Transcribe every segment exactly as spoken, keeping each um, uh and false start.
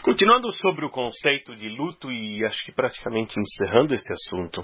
Continuando sobre o conceito de luto e acho que praticamente encerrando esse assunto,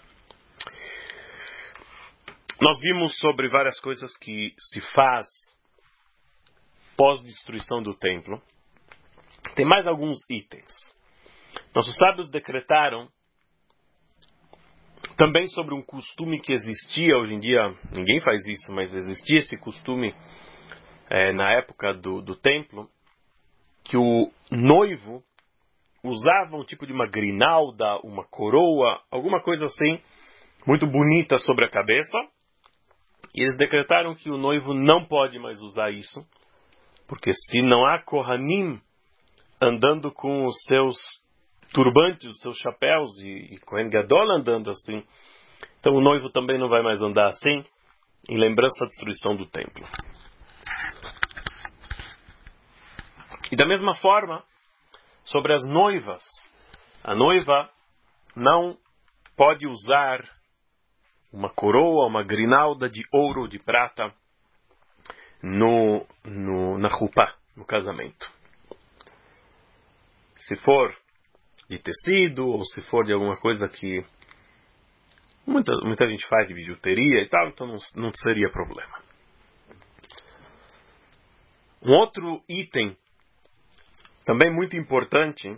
nós vimos sobre várias coisas que se faz pós-destruição do templo. Tem mais alguns itens. Nossos sábios decretaram também sobre um costume que existia, hoje em dia ninguém faz isso, mas existia esse costume é, na época do, do templo, que o noivo usava um tipo de uma grinalda, uma coroa, alguma coisa assim, muito bonita sobre a cabeça. E eles decretaram que o noivo não pode mais usar isso, porque se não há Kohanim andando com os seus turbantes, os seus chapéus, e, e Kohen Gadol andando assim, então o noivo também não vai mais andar assim, em lembrança da destruição do templo. E da mesma forma, sobre as noivas, a noiva não pode usar uma coroa, uma grinalda de ouro ou de prata no, no, na chuppah, no casamento. Se for de tecido, ou se for de alguma coisa que muita, muita gente faz de bijuteria e tal, então não, não seria problema. Um outro item também muito importante,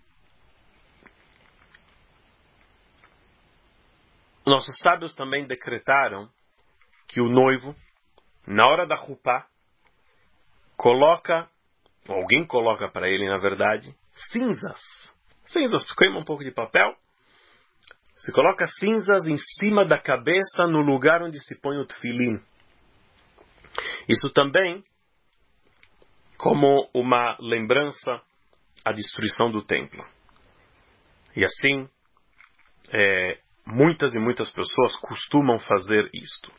nossos sábios também decretaram que o noivo, na hora da chuppah, coloca, ou alguém coloca para ele, na verdade, cinzas. Cinzas, queima um pouco de papel, se coloca cinzas em cima da cabeça no lugar onde se põe o tefilim. Isso também como uma lembrança à destruição do templo. E assim, é, muitas e muitas pessoas costumam fazer isto.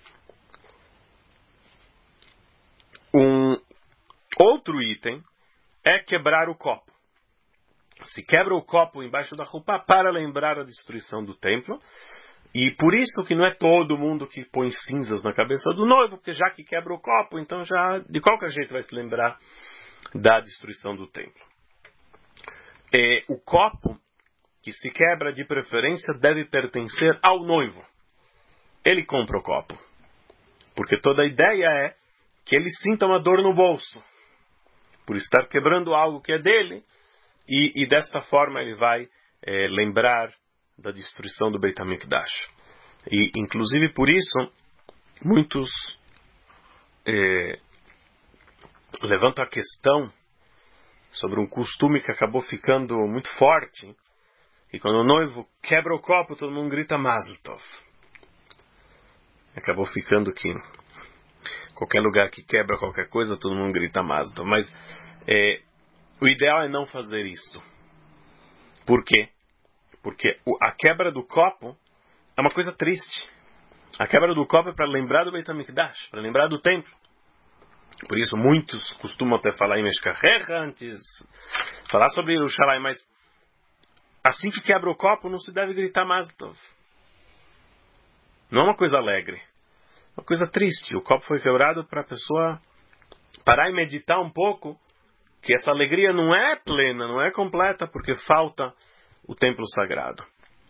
Um outro item é quebrar o copo. Se quebra o copo embaixo da chuppah para lembrar a destruição do templo. E por isso que não é todo mundo que põe cinzas na cabeça do noivo, porque já que quebra o copo, então já de qualquer jeito vai se lembrar da destruição do templo. É, o copo que se quebra, de preferência, deve pertencer ao noivo. Ele compra o copo. Porque toda a ideia é que ele sinta uma dor no bolso, por estar quebrando algo que é dele, e, e desta forma ele vai é, lembrar da destruição do Beit HaMikdash. E, inclusive por isso, muitos é, levantam a questão sobre um costume que acabou ficando muito forte, e quando o noivo quebra o copo, todo mundo grita Mazel Tov. Acabou ficando que qualquer lugar que quebra qualquer coisa, todo mundo grita Mazel Tov. Mas é, o ideal é não fazer isso. Por quê? Porque a quebra do copo é uma coisa triste. A quebra do copo é para lembrar do Beit HaMikdash, para lembrar do templo. Por isso muitos costumam até falar em Meshkachecha antes, falar sobre Yerushalayim, mas assim que quebra o copo não se deve gritar Mazel Tov. Não é uma coisa alegre, é uma coisa triste. O copo foi quebrado para a pessoa parar e meditar um pouco que essa alegria não é plena, não é completa, porque falta o templo sagrado.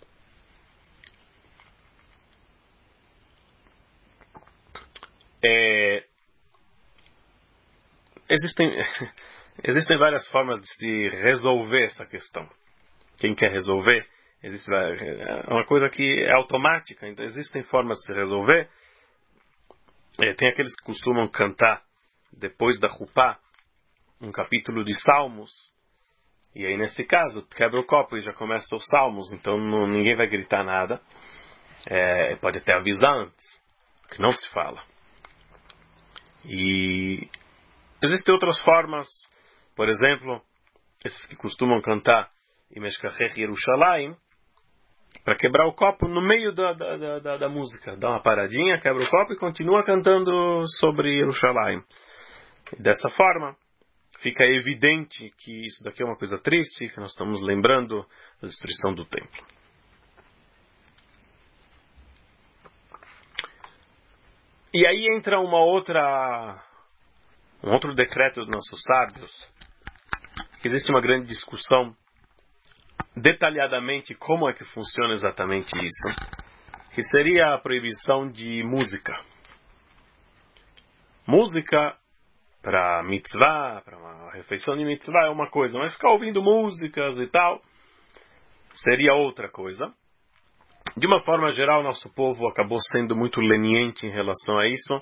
É, existem, existem várias formas de se resolver essa questão. Quem quer resolver, existe, é uma coisa que é automática, então existem formas de se resolver. É, tem aqueles que costumam cantar depois da chuppah um capítulo de Salmos, e aí nesse caso quebra o copo e já começa os Salmos, então não, ninguém vai gritar nada. É, pode até avisar antes, que não se fala. E existem outras formas, por exemplo, esses que costumam cantar em Meshkachech Yerushalayim, para quebrar o copo no meio da, da, da, da música. Dá uma paradinha, quebra o copo e continua cantando sobre Yerushalayim. E dessa forma, fica evidente que isso daqui é uma coisa triste, que nós estamos lembrando da destruição do templo. E aí entra uma outra, um outro decreto dos nossos sábios, existe uma grande discussão detalhadamente como é que funciona exatamente isso, que seria a proibição de música. Música para mitzvah, para uma refeição de mitzvah é uma coisa, mas ficar ouvindo músicas e tal seria outra coisa. De uma forma geral, nosso povo acabou sendo muito leniente em relação a isso,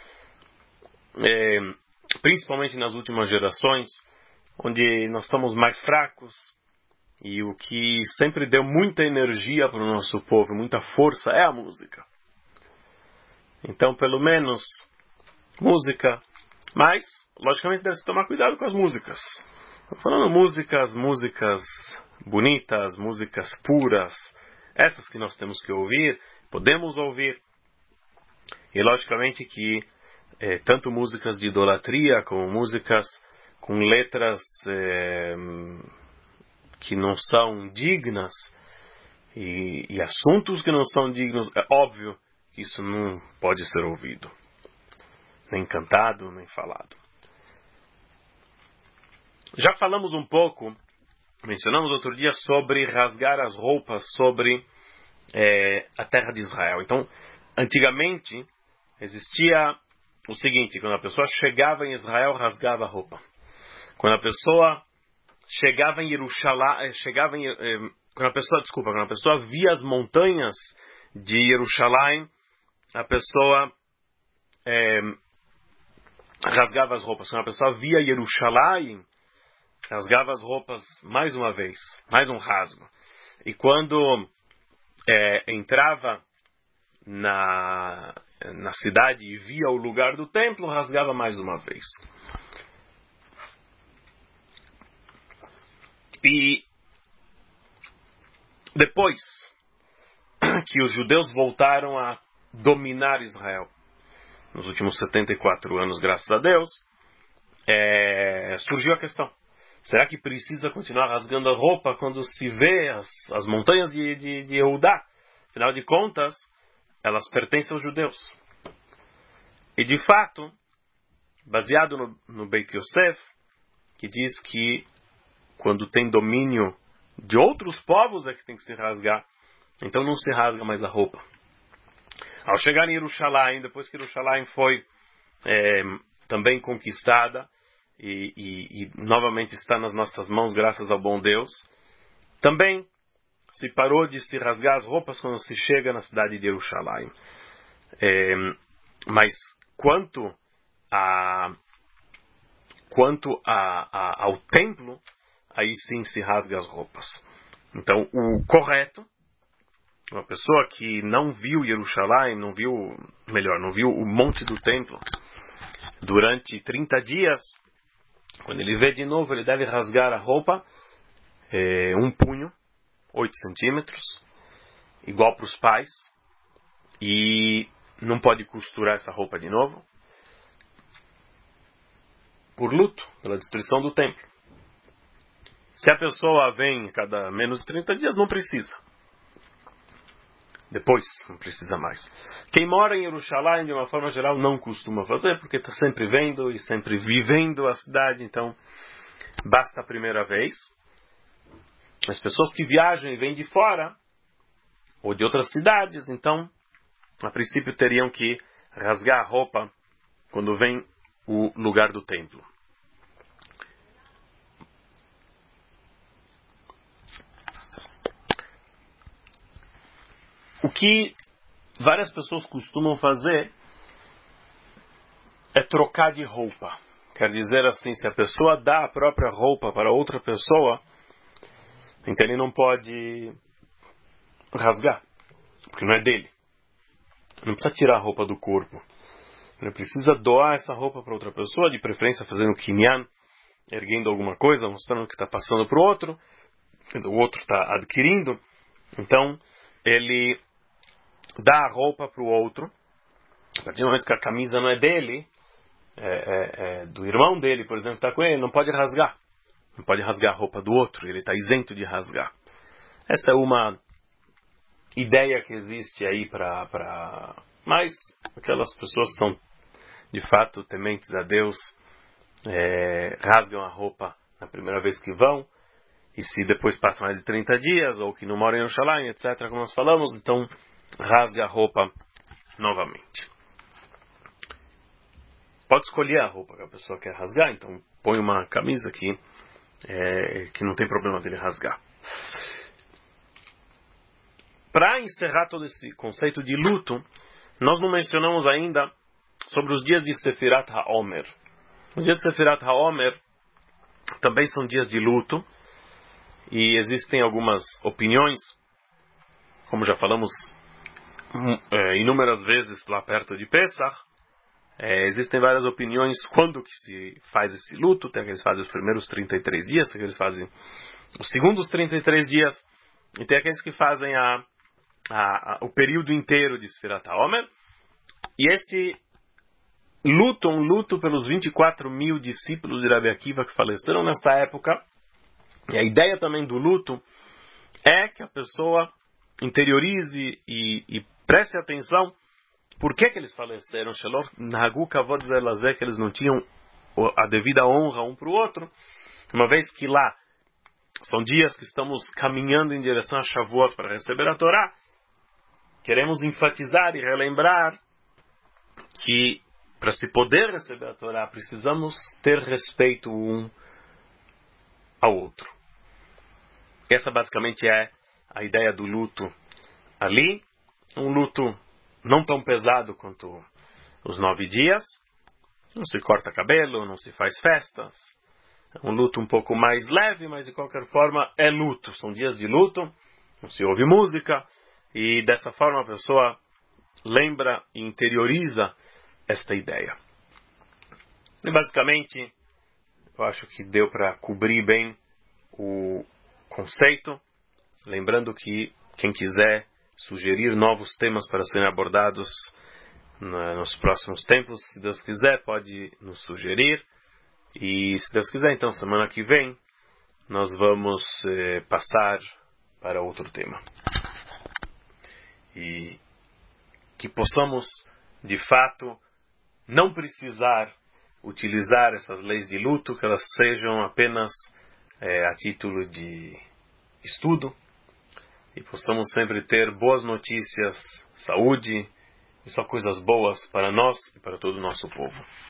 é, principalmente nas últimas gerações, onde nós estamos mais fracos, e o que sempre deu muita energia para o nosso povo, muita força, é a música. Então, pelo menos, música, mas, logicamente, deve-se tomar cuidado com as músicas. Estou falando músicas, músicas bonitas, músicas puras, essas que nós temos que ouvir, podemos ouvir. E, logicamente, que é, tanto músicas de idolatria, como músicas com letras é, que não são dignas, e, e assuntos que não são dignos, é óbvio que isso não pode ser ouvido. Nem cantado, nem falado. Já falamos um pouco, mencionamos outro dia, sobre rasgar as roupas sobre é, a terra de Israel. Então, antigamente, existia o seguinte: quando a pessoa chegava em Israel, rasgava a roupa. Quando a pessoa chegava em Jerusalém, chegava em, eh, quando a pessoa, desculpa, quando a pessoa via as montanhas de Jerusalém, a pessoa eh, rasgava as roupas. Quando a pessoa via Jerusalém, rasgava as roupas mais uma vez, mais um rasgo. E quando é, entrava na, na cidade e via o lugar do templo, rasgava mais uma vez. E depois que os judeus voltaram a dominar Israel, nos últimos setenta e quatro anos, graças a Deus, é, surgiu a questão: será que precisa continuar rasgando a roupa quando se vê as, as montanhas de, de, de Yehudá? Afinal de contas, elas pertencem aos judeus. E de fato, baseado no, no Beit Yosef, que diz que quando tem domínio de outros povos é que tem que se rasgar, então não se rasga mais a roupa. Ao chegar em Jerusalém, depois que Jerusalém foi é, também conquistada, E, e, e novamente está nas nossas mãos, graças ao bom Deus, também se parou de se rasgar as roupas quando se chega na cidade de Jerusalém. É, mas quanto a quanto a, a, ao templo, aí sim se rasga as roupas. Então, o correto, uma pessoa que não viu Jerusalém, não viu, melhor, não viu o monte do templo durante trinta dias, quando ele vê de novo, ele deve rasgar a roupa, é, um punho, oito centímetros, igual para os pais, e não pode costurar essa roupa de novo, por luto, pela destruição do templo. Se a pessoa vem cada menos de trinta dias, não precisa. Depois, não precisa mais. Quem mora em Jerusalém, de uma forma geral, não costuma fazer, porque está sempre vendo e sempre vivendo a cidade, então basta a primeira vez. As pessoas que viajam e vêm de fora, ou de outras cidades, então, a princípio teriam que rasgar a roupa quando vem o lugar do templo. O que várias pessoas costumam fazer é trocar de roupa. Quer dizer assim, se a pessoa dá a própria roupa para outra pessoa, então ele não pode rasgar, porque não é dele. Não precisa tirar a roupa do corpo. Ele precisa doar essa roupa para outra pessoa, de preferência fazendo kinyan, erguendo alguma coisa, mostrando que está passando para o outro, o outro está adquirindo. Então, ele dá a roupa para o outro. A partir do momento que a camisa não é dele, é, é, é do irmão dele, por exemplo, está com ele, não pode rasgar. Não pode rasgar a roupa do outro, ele está isento de rasgar. Essa é uma ideia que existe aí para... Pra... Mas aquelas pessoas que são de fato tementes a Deus, é, rasgam a roupa na primeira vez que vão, e se depois passa mais de trinta dias, ou que não moram em Yerushalayim, etcétera, como nós falamos, então rasga a roupa novamente. Pode escolher a roupa que a pessoa quer rasgar, então põe uma camisa que, é, que não tem problema dele rasgar. Para encerrar todo esse conceito de luto, nós não mencionamos ainda sobre os dias de Sefirat HaOmer. Os dias de Sefirat HaOmer também são dias de luto, e existem algumas opiniões, como já falamos é, inúmeras vezes lá perto de Pesach. É, existem várias opiniões quando que se faz esse luto. Tem aqueles que fazem os primeiros trinta e três dias, tem aqueles que fazem os segundos trinta e três dias, e tem aqueles que fazem a, a, a, o período inteiro de Sefirat HaOmer. E esse luto, um luto pelos vinte e quatro mil discípulos de Rabi Akiva que faleceram nessa época. E a ideia também do luto é que a pessoa interiorize e, e preste atenção por que que eles faleceram, que eles não tinham a devida honra um para o outro, uma vez que lá são dias que estamos caminhando em direção a Shavuot para receber a Torá. Queremos enfatizar e relembrar que para se poder receber a Torá precisamos ter respeito um ao outro. Essa basicamente é a ideia do luto ali, um luto não tão pesado quanto os nove dias, não se corta cabelo, não se faz festas, é um luto um pouco mais leve, mas de qualquer forma é luto, são dias de luto, não se ouve música, e dessa forma a pessoa lembra e interioriza esta ideia. E basicamente, eu acho que deu para cobrir bem o conceito, lembrando que quem quiser sugerir novos temas para serem abordados nos próximos tempos, se Deus quiser, pode nos sugerir. E se Deus quiser, então, semana que vem, nós vamos eh, passar para outro tema. E que possamos, de fato, não precisar utilizar essas leis de luto, que elas sejam apenas eh, a título de estudo, e possamos sempre ter boas notícias, saúde e só coisas boas para nós e para todo o nosso povo.